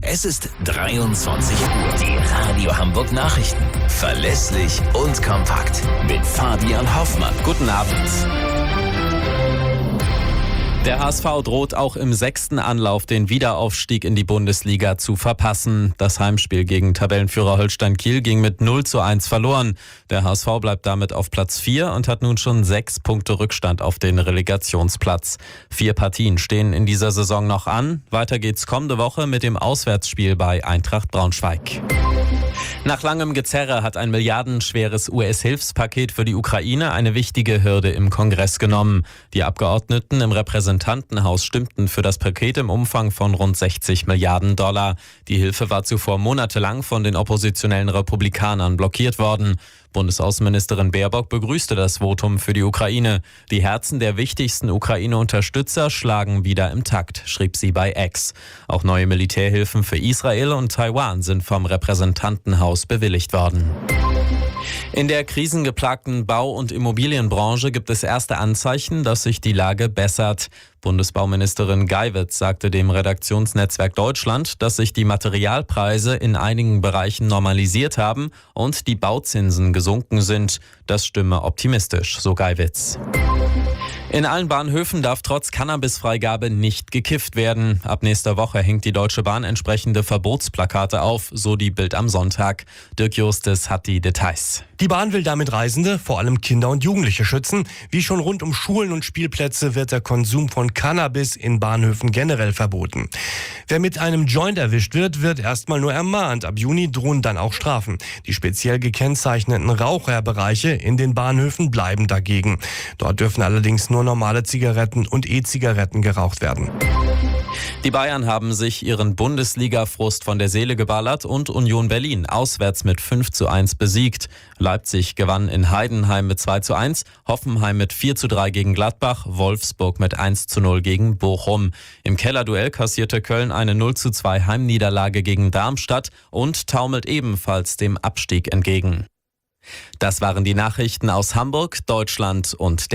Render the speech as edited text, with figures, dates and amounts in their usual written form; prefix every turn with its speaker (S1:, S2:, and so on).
S1: Es ist 23 Uhr. Die Radio Hamburg Nachrichten. Verlässlich und kompakt. Mit Fabian Hoffmann.
S2: Guten Abend. Der HSV droht auch im 6. Anlauf den Wiederaufstieg in die Bundesliga zu verpassen. Das Heimspiel gegen Tabellenführer Holstein Kiel ging mit 0:1 verloren. Der HSV bleibt damit auf Platz 4 und hat nun schon 6 Punkte Rückstand auf den Relegationsplatz. 4 Partien stehen in dieser Saison noch an. Weiter geht's kommende Woche mit dem Auswärtsspiel bei Eintracht Braunschweig. Nach langem Gezerre hat ein milliardenschweres US-Hilfspaket für die Ukraine eine wichtige Hürde im Kongress genommen. Die Abgeordneten im Repräsentantenhaus stimmten für das Paket im Umfang von rund 60 Milliarden $. Die Hilfe war zuvor monatelang von den oppositionellen Republikanern blockiert worden. Bundesaußenministerin Baerbock begrüßte das Votum für die Ukraine. Die Herzen der wichtigsten Ukraine-Unterstützer schlagen wieder im Takt, schrieb sie bei X. Auch neue Militärhilfen für Israel und Taiwan sind vom Repräsentantenhaus bewilligt worden. In der krisengeplagten Bau- und Immobilienbranche gibt es erste Anzeichen, dass sich die Lage bessert. Bundesbauministerin Geiwitz sagte dem Redaktionsnetzwerk Deutschland, dass sich die Materialpreise in einigen Bereichen normalisiert haben und die Bauzinsen gesunken sind. Das stimme optimistisch, so Geiwitz. In allen Bahnhöfen darf trotz Cannabisfreigabe nicht gekifft werden. Ab nächster Woche hängt die Deutsche Bahn entsprechende Verbotsplakate auf, so die Bild am Sonntag. Dirk Justes hat die Details.
S3: Die Bahn will damit Reisende, vor allem Kinder und Jugendliche, schützen. Wie schon rund um Schulen und Spielplätze wird der Konsum von Cannabis in Bahnhöfen generell verboten. Wer mit einem Joint erwischt wird, wird erstmal nur ermahnt. Ab Juni drohen dann auch Strafen. Die speziell gekennzeichneten Raucherbereiche in den Bahnhöfen bleiben dagegen. Dort dürfen allerdings nur normale Zigaretten und E-Zigaretten geraucht werden.
S2: Die Bayern haben sich ihren Bundesliga-Frust von der Seele geballert und Union Berlin auswärts mit 5:1 besiegt. Leipzig gewann in Heidenheim mit 2:1, Hoffenheim mit 4:3 gegen Gladbach, Wolfsburg mit 1:0 gegen Bochum. Im Kellerduell kassierte Köln eine 0:2 Heimniederlage gegen Darmstadt und taumelt ebenfalls dem Abstieg entgegen. Das waren die Nachrichten aus Hamburg, Deutschland und